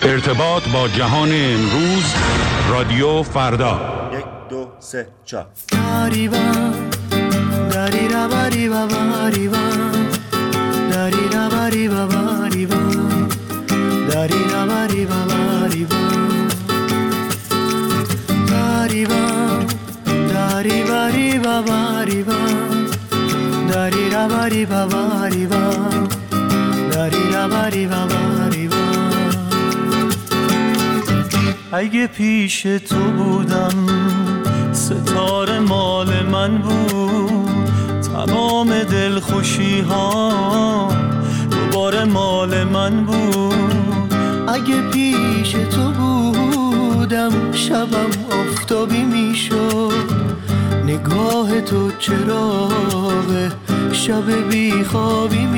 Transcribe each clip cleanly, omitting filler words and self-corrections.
ارتباط با جهان امروز، رادیو فردا. 1 2 3 4 اگه پیش تو بودم ستاره مال من بود، تمام دلخوشی ها دوباره مال من بود. اگه پیش تو بودم شبم آفتابی میشد، نگاه تو چراغ شب بیخوابی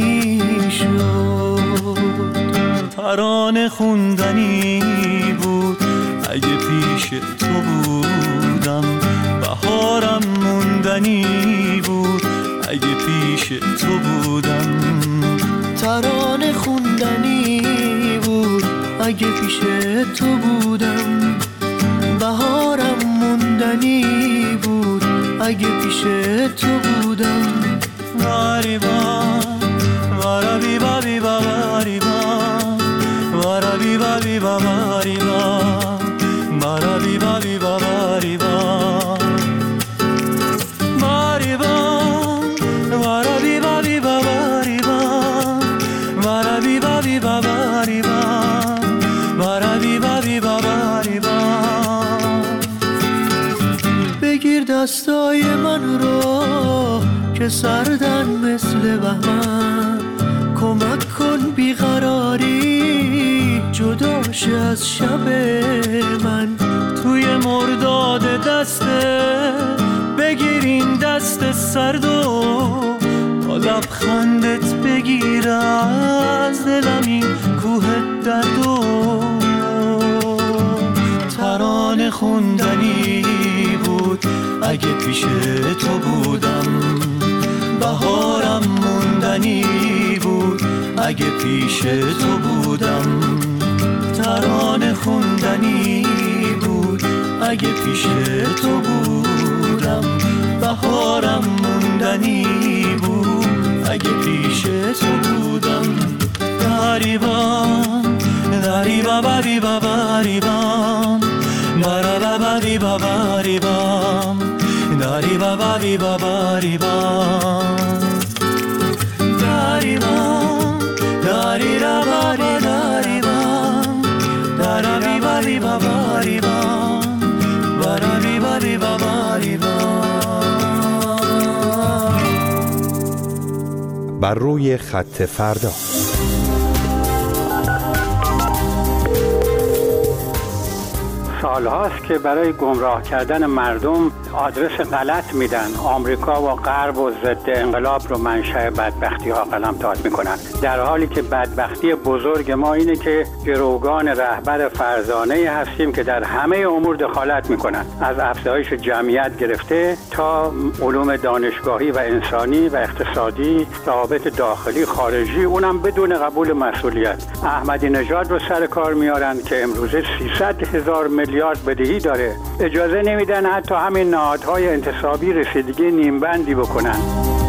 میشد. ترانه خوندنی بود اگه پیش تو بودم، بهارم موندنی بود اگه پیش تو بودم. ترانه خوندنی بود اگه پیش تو بودم، بهارم موندنی بود اگه پیش تو بودم. واریبا وارابی بابی واریبا وارابی بابی واریبا وارابی بابی واریبا واریبا وارابی بابی واریبا وارابی بابی واریبا وارابی بابی واریبا. بگیر دستای من رو که سردن مثل بهمن، کمک کن بیقراری جداش از شب من. توی مرداد دسته بگیر این دست سردو، با لبخندت بگیر از دلم این کوه دردو. ترانه خوندنی بود اگه پیش تو بودم، بهارم موندنی بود اگه پیش تو بودم. ترانه خوندنی بود اگه پیش تو بودم، بهارم موندنی بود اگه پیش تو بودم. دریبان دریبا بابی باباریبان مرا بابی باباریبان دریبا بابی باباریبان دریبان دریرا بابی دریبان درابی بابی باباریبان برابی بابی باباریبان. بر روی خط فردا. سالهاست که برای گمراه کردن مردم آدرس غلط میدن. آمریکا و غرب و ضد انقلاب رو منشأ بدبختی ها قلمداد میکنن، در حالی که بدبختی بزرگ ما اینه که گروگان رهبر فرزانه هستیم که در همه امور دخالت میکنن، از افزایش جمعیت گرفته تا علوم دانشگاهی و انسانی و اقتصادی، روابط داخلی خارجی، اونم بدون قبول مسئولیت. احمدی نژاد رو سر کار میارن که امروزه 300,000 میلیارد بدهی داره، اجازه نمیدن حتی همین نهادهای انتصابی رسیدگی نیمبندی بکنن.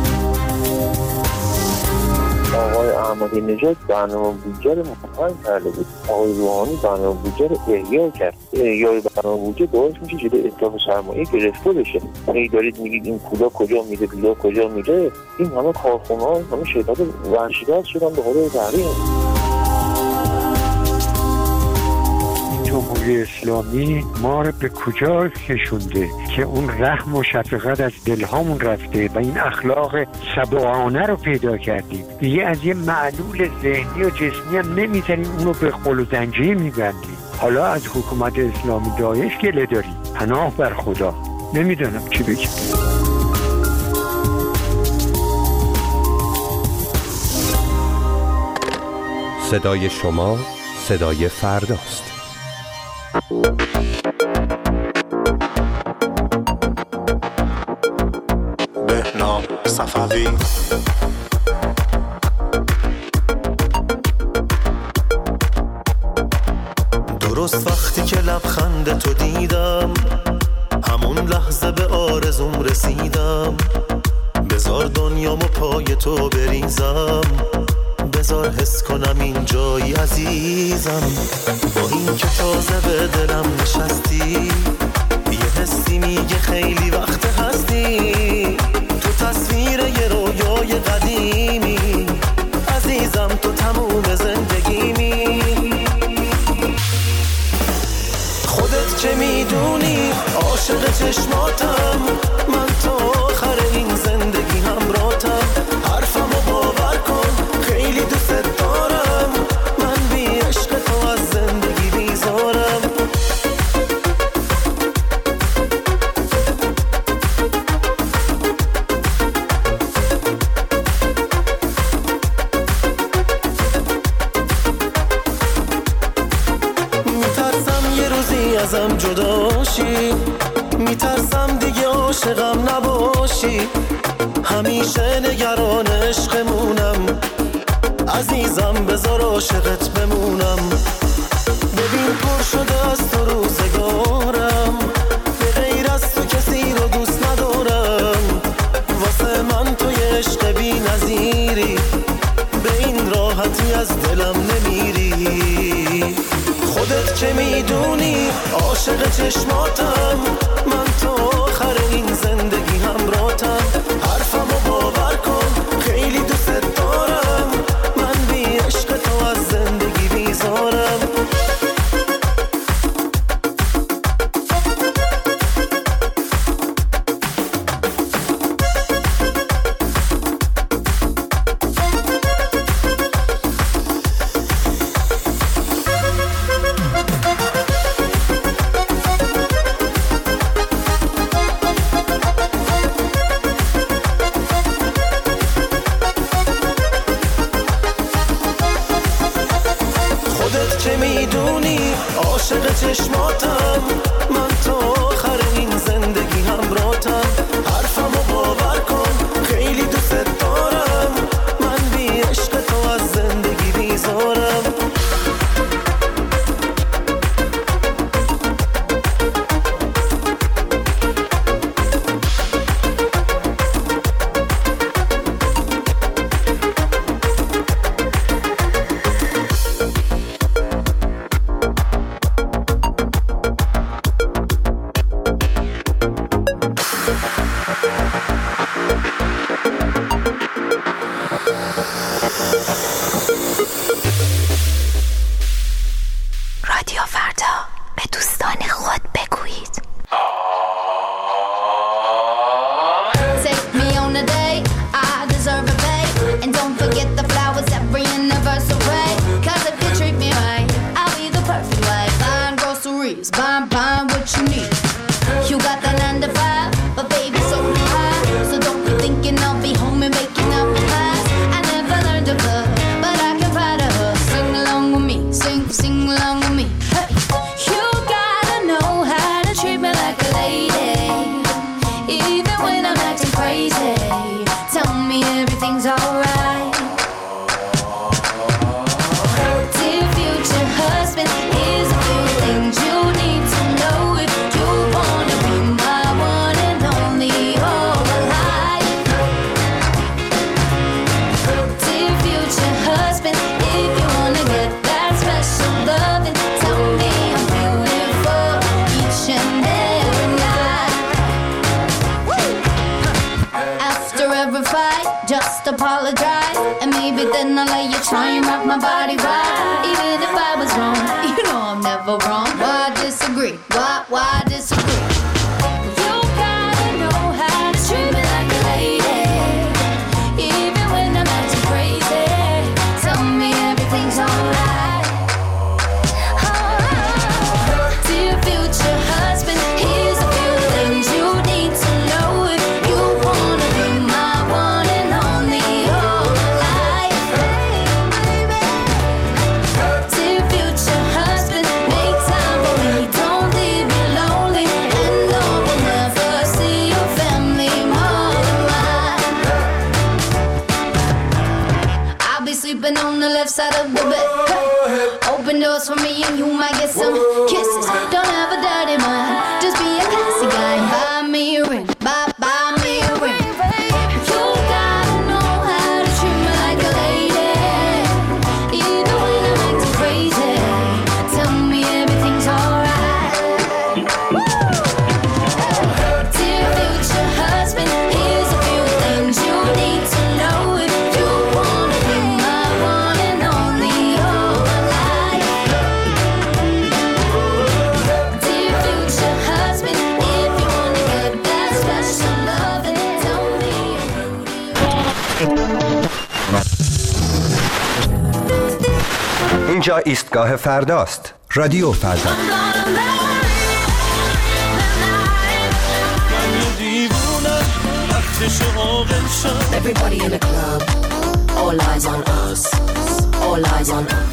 آقای احمدی نژاد برنامه بودجه رو متقاعد کرده بود، آقای روحانی برنامه بودجه رو احیا کرد. احیای برنامه بودجه باعث میشه جلوی اطلاق سرمایه گرفته بشه. ای دارید میگید این پولا کجا میده، پولا کجا میده؟ این همه کارخونه‌ها، همه شرکت ورشکست شدن به خاطر تحریم. جمهوری اسلامی ما رو به کجا کشونده که اون رحم و شفقت از دلهامون رفته و این اخلاق سبعانه رو پیدا کردیم. دیگه از یه معلول ذهنی و جسمی هم نمیتونیم اونو به خل و زنجیر میبندیم. حالا از حکومت اسلامی داعش گله داری، پناه بر خدا. نمیدونم چی بگم. صدای شما صدای فرداست. بهنام صفوی. درست وقتی که لبخند تو دیدم، همون لحظه به آرزوم رسیدم. بذار دنیامو پای تو بریزم، بذار حس کنم این جایی عزیزم. با این که تازه به دلم نشستی، یه حسی میگه خیلی وقت هستی. تو تصویر یه رویای قدیمی، عزیزم تو تموم زندگیمی. خودت که میدونی عاشق چشماتم، من تا آخر این زندگی همراهتم. حرفمو باور کن خیلی دوست دارم، من بی عشق تو از زندگی بیزارم. میترسم یه روزی ازم جدا شی، میترسم دیگه عاشقم نباشی. همیشه نگران عشقمونم، عزیزم بذار عاشقت بمونم. ببین پر شده از تو روزگارم، به غیر از تو کسی رو دوست ندارم. واسه من تو یه عشق بی نظیری، به این راحتی از دلم نمیری. خودت که میدونی عاشق چشماتم، من تا آخر این زندگی همراهتم. حرفمو باور کن خیلی دوست دارم، من بی عشق تو از زندگی بیزارم. عاشق چشماتم، من تا آخر این زندگی همراهتم. حرفمو باور کن خیلی دوست دارم، من بی عشق تو از زندگی بیزارم. رادیو فردا، به دوستان خود بگویید. Take me on a date, I deserve a bait. And don't forget the flowers every anniversary. Cause if you treat me right, I'll be the perfect wife. Buying groceries, buying what you need. You got that 9 to 5, but baby so do I. So don't be thinking I'll be home and making up pies. I never learned to cook, but I can find a hook. Sing along with me, sing along with me. Hey. You gotta know how to treat me like a lady, even when I'm acting crazy. Tell me everything's alright. Dear future husband, here's a few things you need to know if you wanna be my one and only all my life. Dear future husband, if you wanna get that special loving, tell me I'm beautiful each and every night. After every fight, just apologize, and maybe then I'll let you try and rock my body right. Even if I was wrong, you know I'm never wrong. Why disagree? Why disagree? You gotta know how to treat me like a lady, even when I'm acting crazy. Tell me everything's alright. Dear future husband, here's a few things you need to know if you wanna be my one and only all my life. close for me and you might get some kisses. Don't have a dirty mind, just be a classy guy. Buy me a ring, buy me a ring. You gotta know how to treat me like a lady. Even when I'm acting crazy, tell me everything's alright. Dear future husband, here's a few things you need to know if you wanna be my one and only all my life. Dear future husband, if you wanna get that special love, then don't be اینجا ایستگاه فرداست. رادیو فردا. Everybody in the club, all eyes on us, all eyes on us.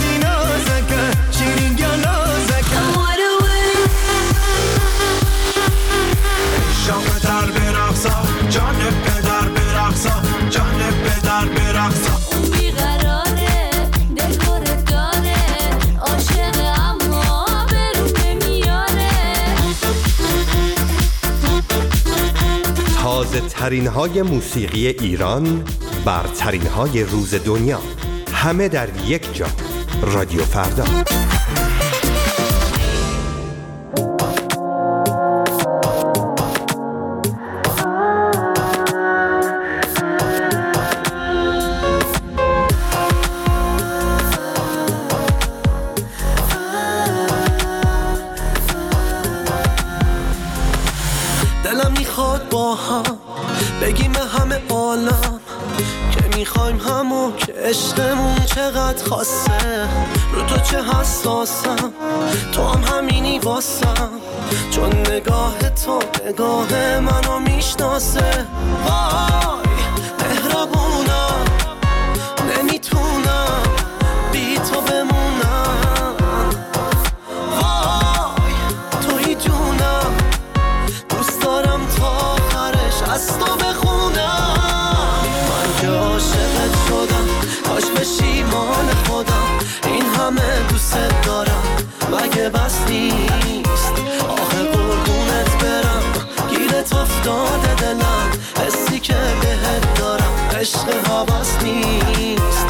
تازه ترین های موسیقی ایران، برترین های روز دنیا، همه در یک جا. رادیو فردا. دلم میخواد با هم بگیم همه عالم که میخوایم همون که عشقمون چقدر خاصه. رو تو چه حساسم، تو هم همینی واسم، چون نگاه تو نگاه منو میشناسه. وای مهربونم، نمیتونم بی تو بمونم. وای توی جونم، دوست دارم تا آخرش از تو بخونم. من که عاشقت شدم، کاش بشی مال خودم. این همه دوست دارم، مگه بس نیست؟ آخه قربونت برم، گیرت افتاده دلم. حسی که بهت دارم عشق هوس نیست.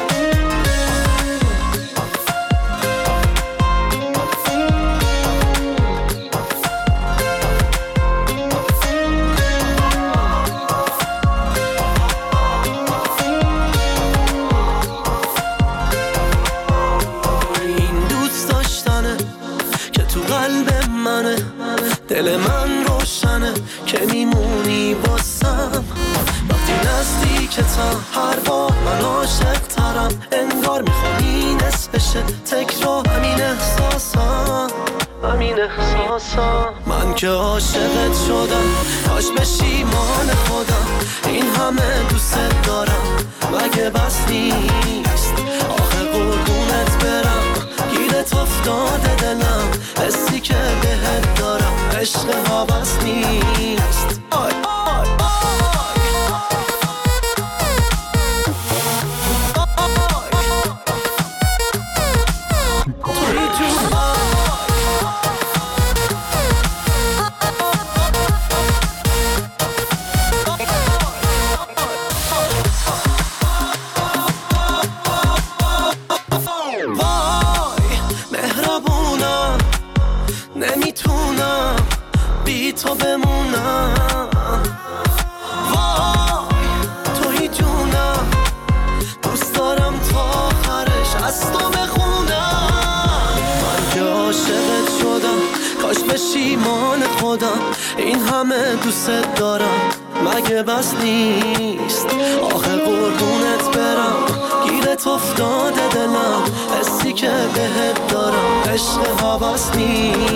دل من روشنه که میمونی باسم. وقتی نزدیکتم هر بار من عاشق ترم. انگار میخوام این بشه تکرار همین احساسم، همین احساسم. من که عاشقت شدم، کاش بشی مال خودم. این همه دوست دارم، مگه بس نیست؟ آخه قربونت برم، گیرت افتاده دلم. حسی که بهت دارم عشق هوس نیست. تو بمونم. وای توی جونم، دوست دارم تا آخرش از تو بخونم. من که عاشقت شدم، کاش بشی مال خودم. این همه دوست دارم، مگه بس نیست؟ آخه قربونت برم، گیرت افتاده دلم. حسی که بهت دارم عشق هوس نیست.